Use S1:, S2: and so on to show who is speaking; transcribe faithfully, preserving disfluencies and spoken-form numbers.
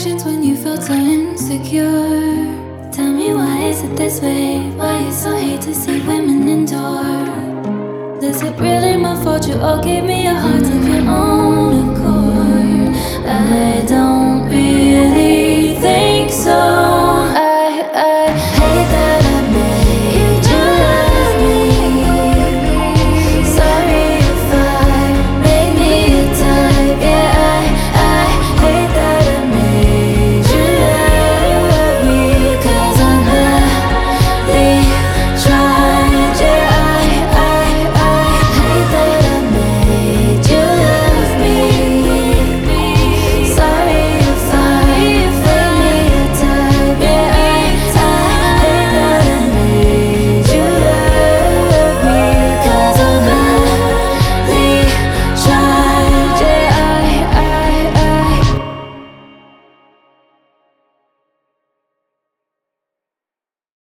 S1: questions when you felt so insecure. Tell me, why is it this way? Why you so hate to see women endure? Is it really my fault you all gave me your hearts of your own accord? I don't really